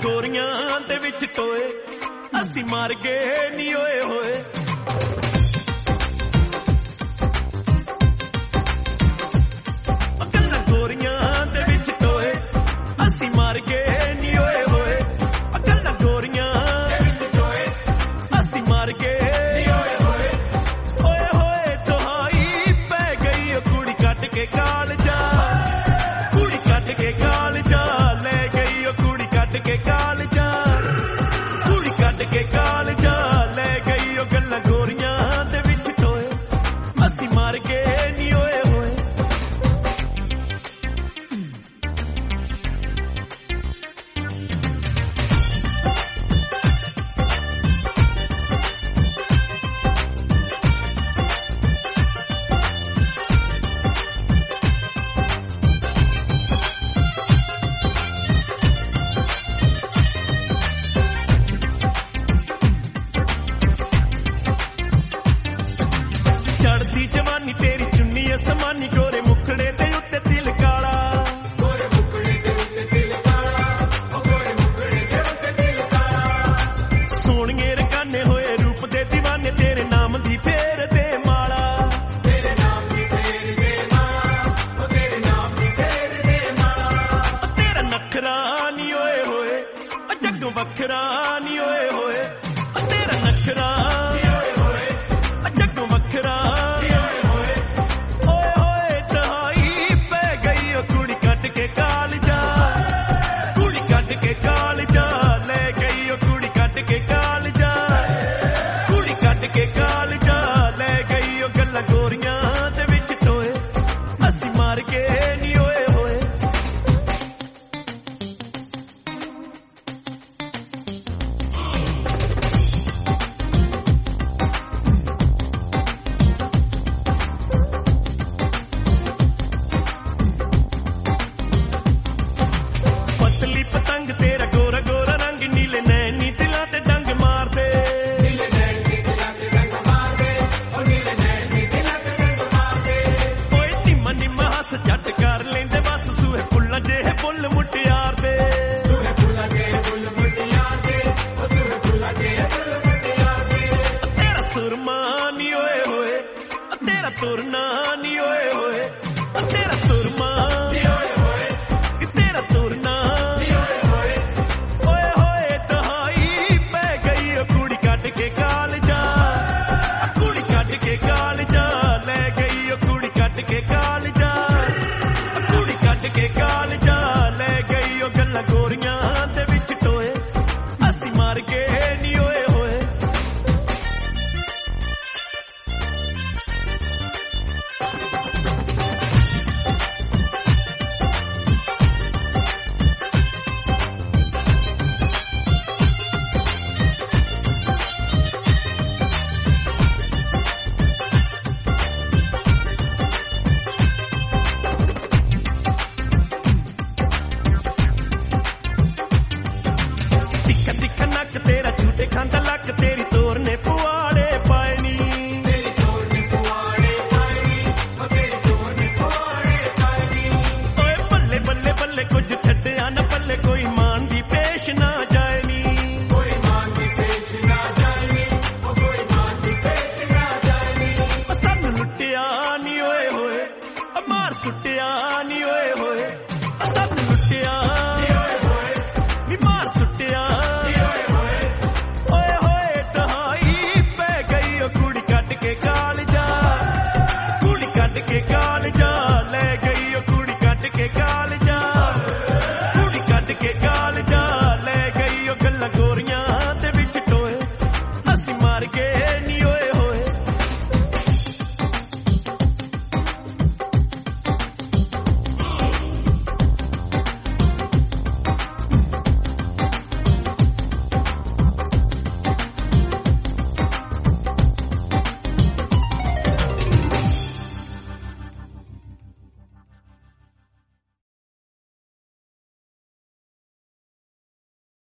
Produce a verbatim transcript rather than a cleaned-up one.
ਗੋਰੀਆਂ ਦੇ ਵਿੱਚ ਟੋਏ ਅਸੀਂ ਮਰ ਗਏ ਨੀ ਓਏ ਹੋਏ ਗੱਲਾਂ ਗੋਰੀਆਂ ਦੇ ਵਿੱਚ ਟੋਏ ਅਸੀਂ ਮਰ ਗਏ ਨੀ ਓਏ ਹੋਏ ਗੱਲਾਂ ਗੋਰੀਆਂ ਦੇ ਵਿੱਚ ਟੋਏ ਅਸੀਂ ਮਰ ਗਏ ਨੀ ਓਏ ਹੋਏ ਓਏ ਹੋਏ ਤੁਹਾਈ ਪੈ ਗਈ ਉਹ ਕੁੜੀ ਕੱਟ ਕੇ ਕਾਲ ਜਾ ਕੁੜੀ ਕੱਟ ਕੇ ਕਾਲ ਜਾ ਲੈ ਗਈ ਉਹ ਕੁੜੀ ਕੱਟ ਕੇ ਕਾਲ ਜਾ ਕੁੜੀ ਕੱਟ ਕੇ ਕਾਲ ਜਾ ਲੈ ਗਈ ਉਹ ਗੱਲਾਂ ਗੋਰੀਆਂ ਦੇ ਵਿੱਚ ਟੋਏ ਅਸੀਂ ਮਰ ਗਏ ਨੀ ਓਏ ਹੋਏ ਚੜਦੀ ਜਵਾਨੀ ਤੇਰੀ ਚੁੰਨੀ ਅਸਮਾਨੀ ਗੋਰੇ ਮੁਖੜੇ ਦੇ ਉੱਤੇ ਦਿਲ ਕਾਲਾ ਗੋਰੇ ਮੁਖੜੇ ਦੇ ਉੱਤੇ ਦਿਲ ਕਾਲਾ ਓ ਗੋਰੇ ਮੁਖੜੇ ਦੇ ਉੱਤੇ ਦਿਲ ਕਾਲਾ ਸੋਹਣੀਏ ਰਕਾਨੇ ਹੋਏ ਰੂਪ ਦੇ دیਵਾਨੇ ਤੇਰੇ ਨਾਮ ਦੀ ਫੇਰ ਦੇ ਮਾਲਾ ਤੇਰੇ ਨਾਮ ਦੀ ਫੇਰ ਦੇ ਮਾਲਾ ਓ ਤੇਰੇ ਨਾਮ ਦੀ ਫੇਰ ਦੇ ਮਾਲਾ ਓ ਤੇਰਾ ਨਖਰਾ ਨੀ ਓਏ ਹੋਏ ਓ ਜੱਗੋਂ ਵੱਖਰਾ ਨੀ ਓਏ ਹੋਏ ਓ ਤੇਰਾ ਨਖਰਾ ਨੀ ਓਏ ਹੋਏ ਓ ਜੱਗੋਂ ਵੱਖਰਾ ਕਾਲ ਜਾ ਕੁੜੀ ਕੱਟ ਕੇ ਕਾਲ ਜਾ ਲੈ ਗਈ ਉਹ ਕੁੜੀ ਕੱਟ ਕੇ ਕਾਲ ਜਾ ਕੁੜੀ ਕੱਟ ਕੇ ਕਾਲ ਜਾ ਲੈ ਗਈ ਉਹ ਗੱਲਾਂ ਗੋਰੀਆਂ ਦੇ ਵਿੱਚ ਟੋਏ ਅਸੀਂ ਮਾਰ ਕੇ ਨੀ ਓਏ ਹੋਏ ਪਤਲੀ ਪਤੰਗ ਤੇਰਾ ਗੋਰਾ ਗੋਰਾ ਰੰਗ ਨੀਲੇ ਨੈਣੀ ਦਿਲਾਂ ਤੇ ਡੰਗ ਮਾਰਦੇ ਨੀਲੇ ਨੈਣੀ ਦਿਲਾਂ ਤੇ ਡੰਗ ਮਾਰਦੇ ਓ ਨੀਲੇ ਨੈਣੀ ਦਿਲਾਂ ਤੇ ਡੰਗ ਮਾਰਦੇ ਓਏ ਨਿੰਮਾ ਨਿੰਮਾ ਹੱਸ ਜੱਟ ਕਰ ਲੈਂਦੇ ਬਸ ਸੂਹੇ ਫੁੱਲਾਂ ਜਿਹੇ ਫੁੱਲ ਮੁਟਿਆਰ ਦੇ ਸੂਹੇ ਫੁੱਲਾਂ ਜਿਹੇ ਫੁੱਲ ਮੁਟਿਆਰ ਦੇ ਓ ਸੂਹੇ ਫੁੱਲਾਂ ਜਿਹੇ ਫੁੱਲ ਮੁਟਿਆਰ ਦੇ ਤੇਰਾ ਸੁਰਮਾ ਨੀ ਓਏ ਹੋਏ ਤੇਰਾ ਤੁਰਨਾ ਨੀ ਓਏ ਹੋਏ ਤੇਰਾ ਸੁਰਮਾ ਨੀ ਓਏ ਹੋਏ ਤੇਰਾ ਤੁਰਨਾ ਕੇ ਕਾਲ ਜਾ ਕੁੜੀ ਕੱਟ ਕੇ ਕਾਲ ਜਾ ਲੈ ਗਈ ਉਹ ਕੁੜੀ ਕੱਟ ਕੇ ਕਾਲ ਜਾ ਕੁੜੀ ਕੱਟ ਕੇ ਕਾਲ ਜਾ ਲੈ ਗਈ ਉਹ ਗੱਲਾਂ ਗੋਰੀਆਂ ਦੇ ਵਿੱਚ ਟੋਏ ਅਸੀਂ ਮਰ ਗਏ ਨੀ ਓਏ ਹੋਏ ਤਿੱਖਾ ਨੱਕ ਤੇਰਾ ਝੂਟੇ ਖਾਂਦਾ ਲੱਕ ਤੇਰੀ ਤੋਰ ਨੇ ਪੁਆੜੇ ਪਾਏ ਨੀ ਤੇਰੀ ਤੋਰ ਨੇ ਪੁਆੜੇ ਪਾਏ ਨੀ ਓ ਤੇਰੀ ਤੋਰ ਨੇ ਪੁਆੜੇ ਪਾਏ ਨੀ ਓਏ ਬੱਲੇ ਬੱਲੇ ਬੱਲੇ ਕੁਝ ਛੱਡਿਆ ਨਾ ਪੱਲੇ ਕੋਈ